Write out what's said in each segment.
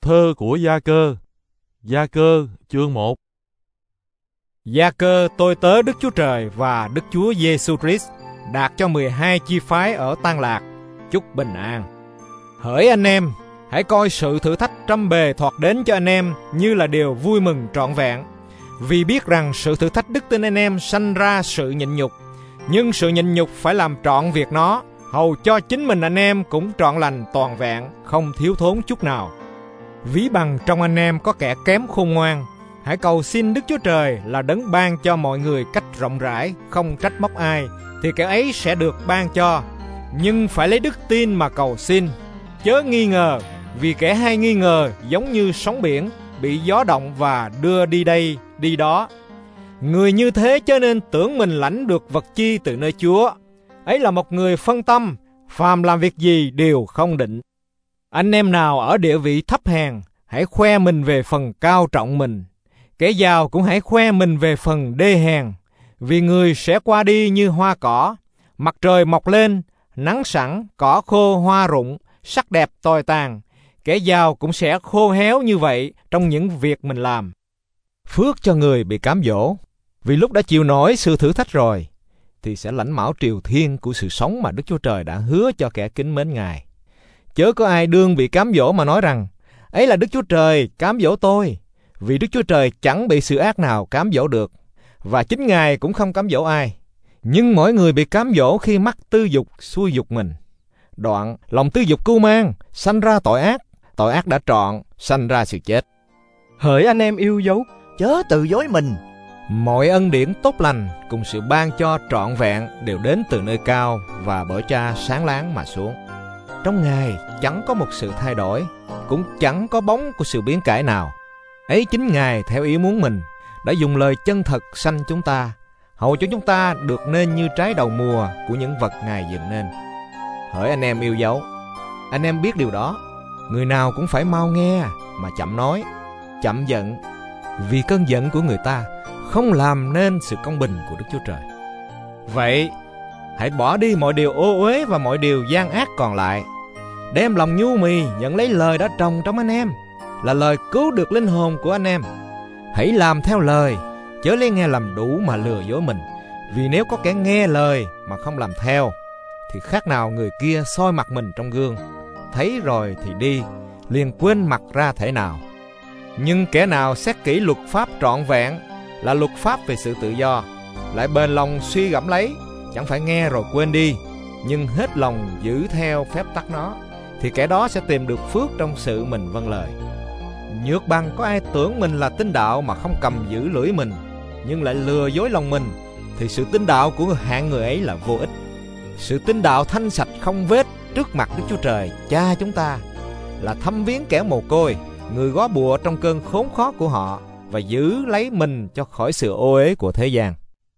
Thơ của Gia-cơ. Gia-cơ chương 1. Gia-cơ tôi tớ Đức Chúa Trời và Đức Chúa Giêsu Christ đạt cho 12 chi phái ở Tan Lạc chúc bình an. Hỡi anh em, hãy coi sự thử thách trăm bề thoạt đến cho anh em như là điều vui mừng trọn vẹn, vì biết rằng sự thử thách đức tin anh em sanh ra sự nhịn nhục, nhưng sự nhịn nhục phải làm trọn việc nó, hầu cho chính mình anh em cũng trọn lành toàn vẹn, không thiếu thốn chút nào. Ví bằng trong anh em có kẻ kém khôn ngoan, hãy cầu xin Đức Chúa Trời là đấng ban cho mọi người cách rộng rãi, không trách móc ai, thì kẻ ấy sẽ được ban cho. Nhưng phải lấy đức tin mà cầu xin, chớ nghi ngờ, vì kẻ hay nghi ngờ giống như sóng biển, bị gió động và đưa đi đây, đi đó. Người như thế chớ nên tưởng mình lãnh được vật chi từ nơi Chúa. Ấy là một người phân tâm, phàm làm việc gì đều không định. Anh em nào ở địa vị thấp hèn, hãy khoe mình về phần cao trọng mình. Kẻ giàu cũng hãy khoe mình về phần đê hèn. Vì người sẽ qua đi như hoa cỏ, mặt trời mọc lên, nắng sẵn, cỏ khô hoa rụng, sắc đẹp tồi tàn. Kẻ giàu cũng sẽ khô héo như vậy trong những việc mình làm. Phước cho người bị cám dỗ, vì lúc đã chịu nổi sự thử thách rồi, thì sẽ lãnh mão triều thiên của sự sống mà Đức Chúa Trời đã hứa cho kẻ kính mến Ngài. Chớ có ai đương bị cám dỗ mà nói rằng, ấy là Đức Chúa Trời cám dỗ tôi, vì Đức Chúa Trời chẳng bị sự ác nào cám dỗ được, và chính Ngài cũng không cám dỗ ai. Nhưng mỗi người bị cám dỗ khi mắc tư dục xuôi dục mình. Đoạn lòng tư dục cưu mang, sanh ra tội ác đã trọn, sanh ra sự chết. Hỡi anh em yêu dấu, chớ tự dối mình. Mọi ân điển tốt lành cùng sự ban cho trọn vẹn đều đến từ nơi cao và bởi Cha sáng láng mà xuống. Trong Ngài chẳng có một sự thay đổi, cũng chẳng có bóng của sự biến cải nào. Ấy chính Ngài theo ý muốn mình đã dùng lời chân thật sanh chúng ta, hầu cho chúng ta được nên như trái đầu mùa của những vật Ngài dựng nên. Hỡi anh em yêu dấu, anh em biết điều đó, người nào cũng phải mau nghe mà chậm nói, chậm giận, vì cơn giận của người ta không làm nên sự công bình của Đức Chúa Trời. Vậy hãy bỏ đi mọi điều ô uế và mọi điều gian ác còn lại, đem lòng nhu mì nhận lấy lời đã trồng trong anh em, là lời cứu được linh hồn của anh em. Hãy làm theo lời, chớ lấy nghe làm đủ mà lừa dối mình, vì nếu có kẻ nghe lời mà không làm theo, thì khác nào người kia soi mặt mình trong gương, thấy rồi thì đi, liền quên mặt ra thể nào. Nhưng kẻ nào xét kỹ luật pháp trọn vẹn, là luật pháp về sự tự do, lại bền lòng suy gẫm lấy, chẳng phải nghe rồi quên đi, nhưng hết lòng giữ theo phép tắc nó, thì kẻ đó sẽ tìm được phước trong sự mình vâng lời. Nhược bằng có ai tưởng mình là tín đạo mà không cầm giữ lưỡi mình, nhưng lại lừa dối lòng mình, thì sự tín đạo của hạng người ấy là vô ích. Sự tín đạo thanh sạch không vết trước mặt Đức Chúa Trời Cha chúng ta là thăm viếng kẻ mồ côi, người góa bụa trong cơn khốn khó của họ, và giữ lấy mình cho khỏi sự ô uế của thế gian.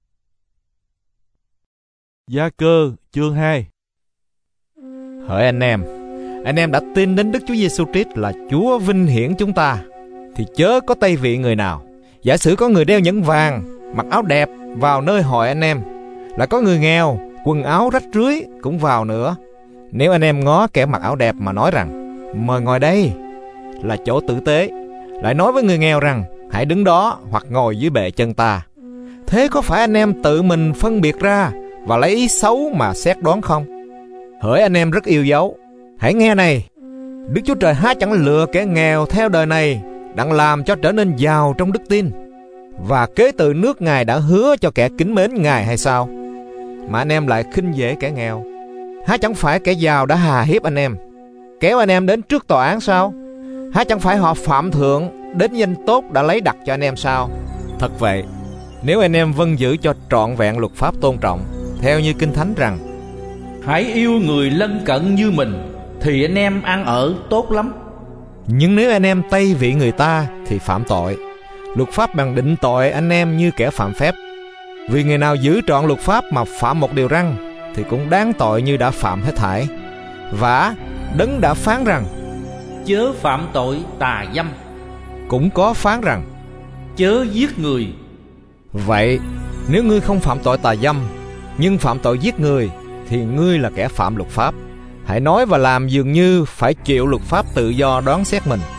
Gia-cơ chương 2. Hỡi anh em đã tin đến Đức Chúa Giêsu Christ là Chúa vinh hiển chúng ta, thì chớ có tây vị người nào. Giả sử có người đeo nhẫn vàng, mặc áo đẹp vào nơi hội anh em, lại có người nghèo, quần áo rách rưới cũng vào nữa. Nếu anh em ngó kẻ mặc áo đẹp mà nói rằng, mời ngồi đây là chỗ tử tế, lại nói với người nghèo rằng, hãy đứng đó hoặc ngồi dưới bệ chân ta, thế có phải anh em tự mình phân biệt ra và lấy ý xấu mà xét đoán không? Hỡi anh em rất yêu dấu, hãy nghe này, Đức Chúa Trời há chẳng lựa kẻ nghèo theo đời này đặng làm cho trở nên giàu trong đức tin, và kế từ nước Ngài đã hứa cho kẻ kính mến Ngài hay sao? Mà anh em lại khinh dễ kẻ nghèo. Há chẳng phải kẻ giàu đã hà hiếp anh em, kéo anh em đến trước tòa án sao? Há chẳng phải họ phạm thượng đến danh tốt đã lấy đặt cho anh em sao? Thật vậy, nếu anh em vâng giữ cho trọn vẹn luật pháp tôn trọng, theo như Kinh Thánh rằng, hãy yêu người lân cận như mình, thì anh em ăn ở tốt lắm. Nhưng nếu anh em tây vị người ta thì phạm tội. Luật pháp bằng định tội anh em như kẻ phạm phép. Vì người nào giữ trọn luật pháp mà phạm một điều răn, thì cũng đáng tội như đã phạm hết thảy. Vả, Đấng đã phán rằng, chớ phạm tội tà dâm, cũng có phán rằng, chớ giết người. Vậy, nếu ngươi không phạm tội tà dâm, nhưng phạm tội giết người, thì ngươi là kẻ phạm luật pháp. Hãy nói và làm dường như phải chịu luật pháp tự do đoán xét mình.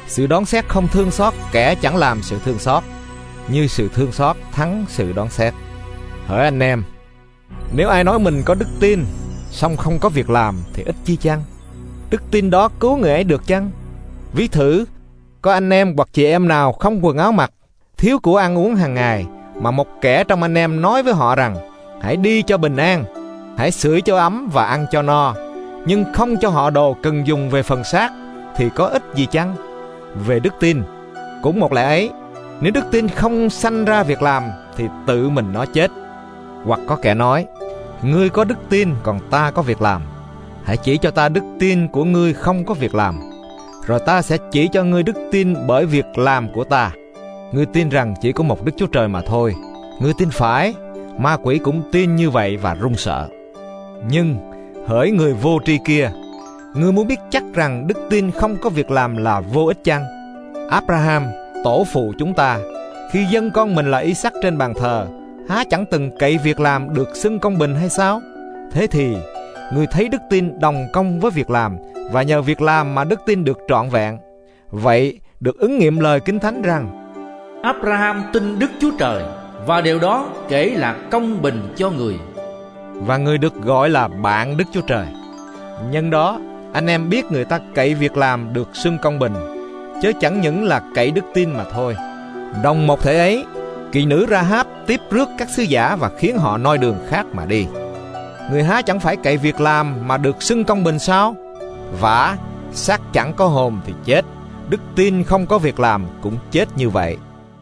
Sự đoán xét không thương xót kẻ chẳng làm sự thương xót, như sự thương xót thắng sự đoán xét. Hỡi anh em, nếu ai nói mình có đức tin, song không có việc làm thì ích chi chăng? Đức tin đó cứu người ấy được chăng? Ví thử, có anh em hoặc chị em nào không quần áo mặc, thiếu của ăn uống hàng ngày, mà một kẻ trong anh em nói với họ rằng: hãy đi cho bình an, hãy sưởi cho ấm và ăn cho no, nhưng không cho họ đồ cần dùng về phần xác, thì có ích gì chăng? Về đức tin, cũng một lẽ ấy, nếu đức tin không sanh ra việc làm thì tự mình nó chết. Hoặc có kẻ nói: ngươi có đức tin, còn ta có việc làm. Hãy chỉ cho ta đức tin của ngươi không có việc làm, rồi ta sẽ chỉ cho ngươi đức tin bởi việc làm của ta. Ngươi tin rằng chỉ có một Đức Chúa Trời mà thôi. Ngươi tin phải, ma quỷ cũng tin như vậy và run sợ. Nhưng hỡi người vô tri kia, ngươi muốn biết chắc rằng đức tin không có việc làm là vô ích chăng? Abraham, tổ phụ chúng ta, khi dâng con mình là Isaac trên bàn thờ, há chẳng từng cậy việc làm được xưng công bình hay sao? Thế thì ngươi thấy đức tin đồng công với việc làm, và nhờ việc làm mà đức tin được trọn vẹn. Vậy được ứng nghiệm lời Kinh Thánh rằng: Abraham tin Đức Chúa Trời, và điều đó kể là công bình cho người, và người được gọi là bạn Đức Chúa Trời. Nhân đó anh em biết người ta cậy việc làm được xưng công bình, chớ chẳng những là cậy đức tin mà thôi. Đồng một thể ấy, kỳ nữ Ra-háp tiếp rước các sứ giả và khiến họ noi đường khác mà đi. Người há chẳng phải cậy việc làm mà được xưng công bình sao? Vả, xác chẳng có hồn thì chết, đức tin không có việc làm cũng chết như vậy.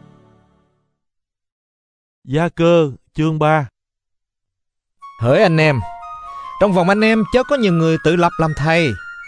Gia-cơ chương 3. Hỡi anh em, trong vòng anh em chớ có nhiều người tự lập làm thầy,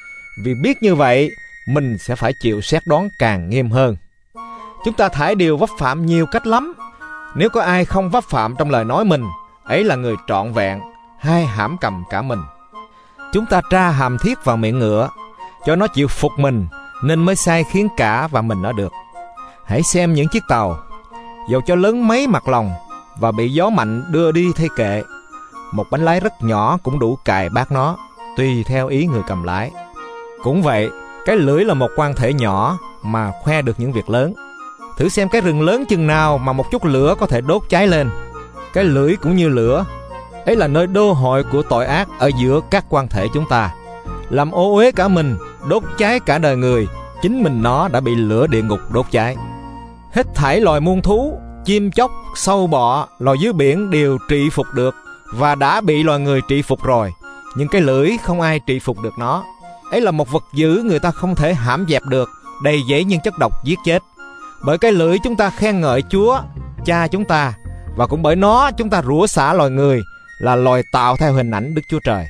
vì biết như vậy mình sẽ phải chịu xét đoán càng nghiêm hơn. Chúng ta thải điều vấp phạm nhiều cách lắm. Nếu có ai không vấp phạm trong lời nói mình, ấy là người trọn vẹn, hai hãm cầm cả mình. Chúng ta tra hàm thiết vào miệng ngựa, cho nó chịu phục mình, nên mới sai khiến cả và mình nó được. Hãy xem những chiếc tàu, dầu cho lớn mấy mặt lòng và bị gió mạnh đưa đi thay kệ, một bánh lái rất nhỏ cũng đủ cài bát nó, tùy theo ý người cầm lái. Cũng vậy, cái lưỡi là một quan thể nhỏ mà khoe được những việc lớn. Thử xem cái rừng lớn chừng nào mà một chút lửa có thể đốt cháy lên. Cái lưỡi cũng như lửa, ấy là nơi đô hội của tội ác ở giữa các quan thể chúng ta, làm ô uế cả mình, đốt cháy cả đời người. Chính mình nó đã bị lửa địa ngục đốt cháy. Hết thảy loài muôn thú, chim chóc, sâu bọ, loài dưới biển đều trị phục được, và đã bị loài người trị phục rồi. Nhưng cái lưỡi không ai trị phục được nó. Ấy là một vật dữ người ta không thể hãm dẹp được, đầy dẫy những chất độc giết chết. Bởi cái lưỡi chúng ta khen ngợi Chúa, Cha chúng ta, và cũng bởi nó chúng ta rủa xả loài người, là loài tạo theo hình ảnh Đức Chúa Trời.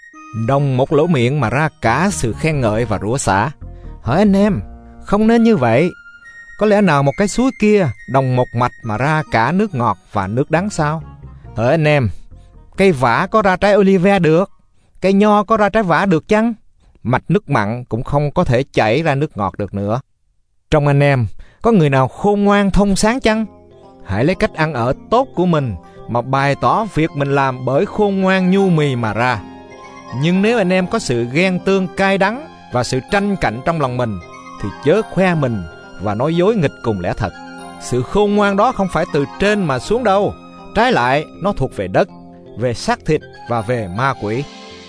Đồng một lỗ miệng mà ra cả sự khen ngợi và rủa xả. Hỡi anh em, không nên như vậy. Có lẽ nào một cái suối kia đồng một mạch mà ra cả nước ngọt và nước đắng sao? Hỡi anh em, cây vả có ra trái olive được, cây nho có ra trái vả được chăng? Mạch nước mặn cũng không có thể chảy ra nước ngọt được nữa. Trong anh em có người nào khôn ngoan thông sáng chăng? Hãy lấy cách ăn ở tốt của mình mà bày tỏ việc mình làm bởi khôn ngoan nhu mì mà ra. Nhưng nếu anh em có sự ghen tương cay đắng và sự tranh cạnh trong lòng mình, thì chớ khoe mình và nói dối nghịch cùng lẽ thật. Sự khôn ngoan đó không phải từ trên mà xuống đâu, trái lại nó thuộc về đất, về xác thịt và về ma quỷ.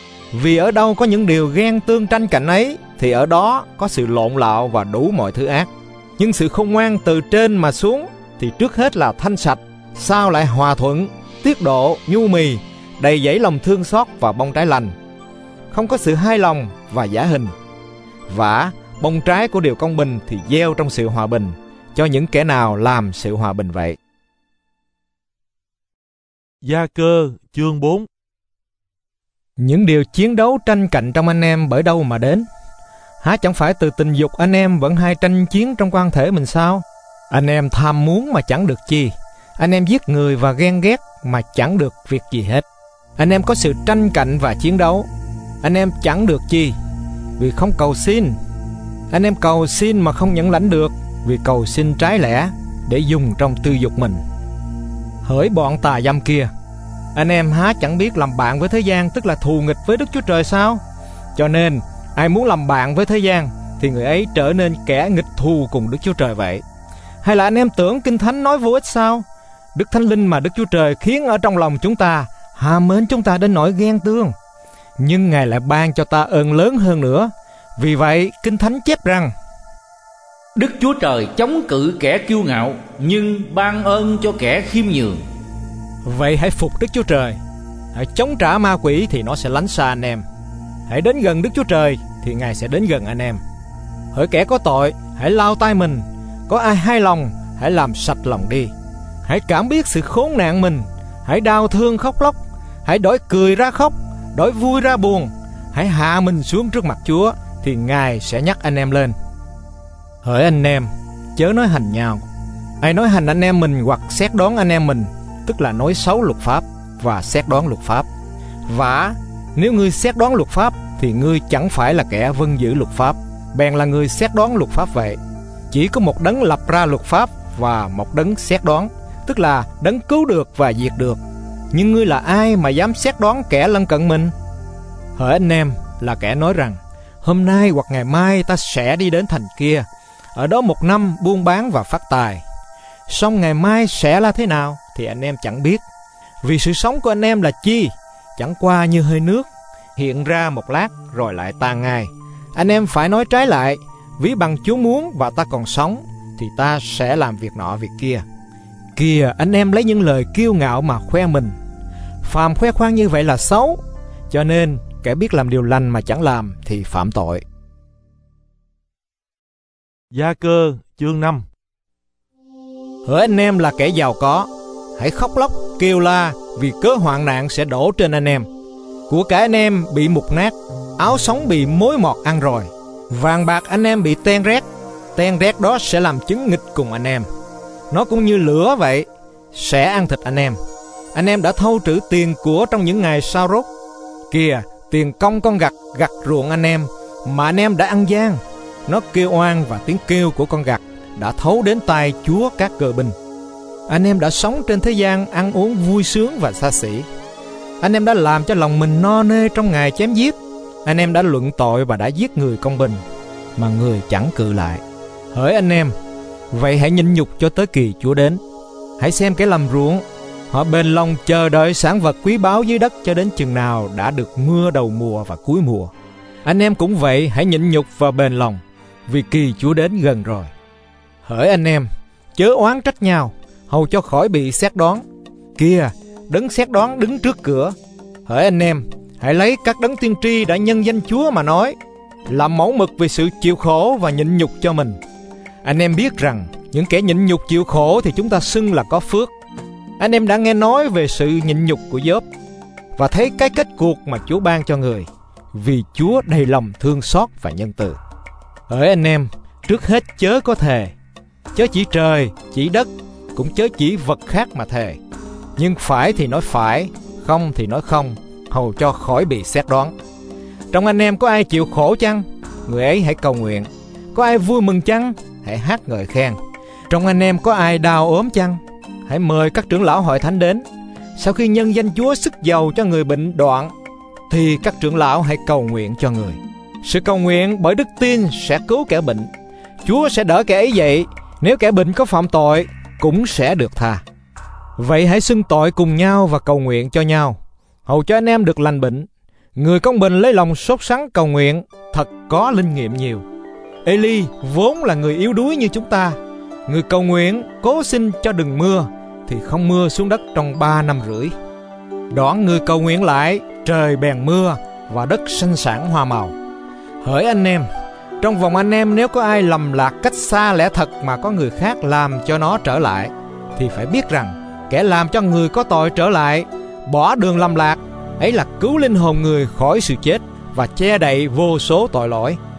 Vì ở đâu có những điều ghen tương tranh cạnh ấy, thì ở đó có sự lộn lạo và đủ mọi thứ ác. Nhưng sự khôn ngoan từ trên mà xuống thì trước hết là thanh sạch, sau lại hòa thuận, tiết độ, nhu mì, đầy dẫy lòng thương xót và bông trái lành, không có sự hai lòng và giả hình. Vả, bông trái của điều công bình thì gieo trong sự hòa bình, cho những kẻ nào làm sự hòa bình vậy. Gia-cơ chương 4. Những điều chiến đấu tranh cạnh trong anh em bởi đâu mà đến? Há chẳng phải từ tình dục anh em vẫn hay tranh chiến trong quan thể mình sao? Anh em tham muốn mà chẳng được chi, anh em giết người và ghen ghét mà chẳng được việc gì hết. Anh em có sự tranh cạnh và chiến đấu, anh em chẳng được chi, vì không cầu xin. Anh em cầu xin mà không nhận lãnh được, vì cầu xin trái lẽ để dùng trong tư dục mình. Hỡi bọn tà dâm kia, anh em há chẳng biết làm bạn với thế gian tức là thù nghịch với Đức Chúa Trời sao? Cho nên ai muốn làm bạn với thế gian thì người ấy trở nên kẻ nghịch thù cùng Đức Chúa Trời vậy? Hay là anh em tưởng Kinh Thánh nói vô ích sao? Đức Thánh Linh mà Đức Chúa Trời khiến ở trong lòng chúng ta ham mến chúng ta đến nỗi ghen tương, nhưng Ngài lại ban cho ta ơn lớn hơn nữa. Vì vậy Kinh Thánh chép rằng: Đức Chúa Trời chống cự kẻ kiêu ngạo, nhưng ban ơn cho kẻ khiêm nhường. Vậy hãy phục Đức Chúa Trời, hãy chống trả ma quỷ thì nó sẽ lánh xa anh em. Hãy đến gần Đức Chúa Trời thì Ngài sẽ đến gần anh em. Hỡi kẻ có tội, hãy lau tay mình. Có ai hai lòng, hãy làm sạch lòng đi. Hãy cảm biết sự khốn nạn mình, hãy đau thương khóc lóc. Hãy đổi cười ra khóc, đổi vui ra buồn. Hãy hạ mình xuống trước mặt Chúa thì Ngài sẽ nhắc anh em lên. Hỡi anh em, chớ nói hành nhau. Ai nói hành anh em mình hoặc xét đoán anh em mình, tức là nói xấu luật pháp và xét đoán luật pháp. Vả, nếu ngươi xét đoán luật pháp thì ngươi chẳng phải là kẻ vâng giữ luật pháp, bèn là người xét đoán luật pháp vậy. Chỉ có một đấng lập ra luật pháp và một đấng xét đoán, tức là đấng cứu được và diệt được. Nhưng ngươi là ai mà dám xét đoán kẻ lân cận mình? Hỡi anh em là kẻ nói rằng: hôm nay hoặc ngày mai ta sẽ đi đến thành kia, ở đó 1 năm buôn bán và phát tài. Song ngày mai sẽ là thế nào thì anh em chẳng biết. Vì sự sống của anh em là chi? Chẳng qua như hơi nước, hiện ra một lát rồi lại tan ngay. Anh em phải nói trái lại: ví bằng Chúa muốn và ta còn sống thì ta sẽ làm việc nọ việc kia. Kìa, anh em lấy những lời kiêu ngạo mà khoe mình. Phàm khoe khoang như vậy là xấu. Cho nên kẻ biết làm điều lành mà chẳng làm thì phạm tội. Gia-cơ chương 5. Hỡi anh em là kẻ giàu có, hãy khóc lóc kêu la, vì cớ hoạn nạn sẽ đổ trên anh em. Của cải anh em bị mục nát, áo sống bị mối mọt ăn rồi. Vàng bạc anh em bị ten rét đó sẽ làm chứng nghịch cùng anh em. Nó cũng như lửa vậy, sẽ ăn thịt anh em. Anh em đã thâu trữ tiền của trong những ngày sao rốt. Kìa, tiền công con gặt gặt ruộng anh em, mà anh em đã ăn gian. Nó kêu oan và tiếng kêu của con gặt đã thấu đến tai Chúa các cờ binh. Anh em đã sống trên thế gian ăn uống vui sướng và xa xỉ. Anh em đã làm cho lòng mình no nê trong ngày chém giết. Anh em đã luận tội và đã giết người công bình, mà người chẳng cự lại. Hỡi anh em, vậy hãy nhịn nhục cho tới kỳ Chúa đến. Hãy xem kẻ làm ruộng, họ bền lòng chờ đợi sản vật quý báu dưới đất cho đến chừng nào đã được mưa đầu mùa và cuối mùa. Anh em cũng vậy, hãy nhịn nhục và bền lòng, vì kỳ Chúa đến gần rồi. Hỡi anh em, chớ oán trách nhau, hầu cho khỏi bị xét đoán. Kìa, đấng xét đoán đứng trước cửa. Hỡi anh em, hãy lấy các đấng tiên tri đã nhân danh Chúa mà nói, làm mẫu mực về sự chịu khổ và nhịn nhục cho mình. Anh em biết rằng những kẻ nhịn nhục chịu khổ thì chúng ta xưng là có phước. Anh em đã nghe nói về sự nhịn nhục của Gióp và thấy cái kết cuộc mà Chúa ban cho người, vì Chúa đầy lòng thương xót và nhân từ. Hỡi anh em, trước hết chớ có thề, chớ chỉ trời, chỉ đất, cũng chớ chỉ vật khác mà thề. Nhưng phải thì nói phải, không thì nói không, hầu cho khỏi bị xét đoán. Trong anh em có ai chịu khổ chăng? Người ấy hãy cầu nguyện. Có ai vui mừng chăng? Hãy hát ngợi khen. Trong anh em có ai đau ốm chăng? Hãy mời các trưởng lão hội thánh đến. Sau khi nhân danh Chúa sức dầu cho người bệnh đoạn, thì các trưởng lão hãy cầu nguyện cho người. Sự cầu nguyện bởi đức tin sẽ cứu kẻ bệnh. Chúa sẽ đỡ kẻ ấy dậy. Nếu kẻ bệnh có phạm tội, cũng sẽ được tha. Vậy hãy xưng tội cùng nhau và cầu nguyện cho nhau, hầu cho anh em được lành bệnh. Người công bình lấy lòng sốt sắng cầu nguyện, thật có linh nghiệm nhiều. Eli vốn là người yếu đuối như chúng ta. Người cầu nguyện cố xin cho đừng mưa, thì không mưa xuống đất trong 3 năm rưỡi. Đoạn người cầu nguyện lại, trời bèn mưa và đất sinh sản hoa màu. Hỡi anh em, trong vòng anh em nếu có ai lầm lạc cách xa lẽ thật mà có người khác làm cho nó trở lại, thì phải biết rằng kẻ làm cho người có tội trở lại, bỏ đường lầm lạc ấy là cứu linh hồn người khỏi sự chết và che đậy vô số tội lỗi.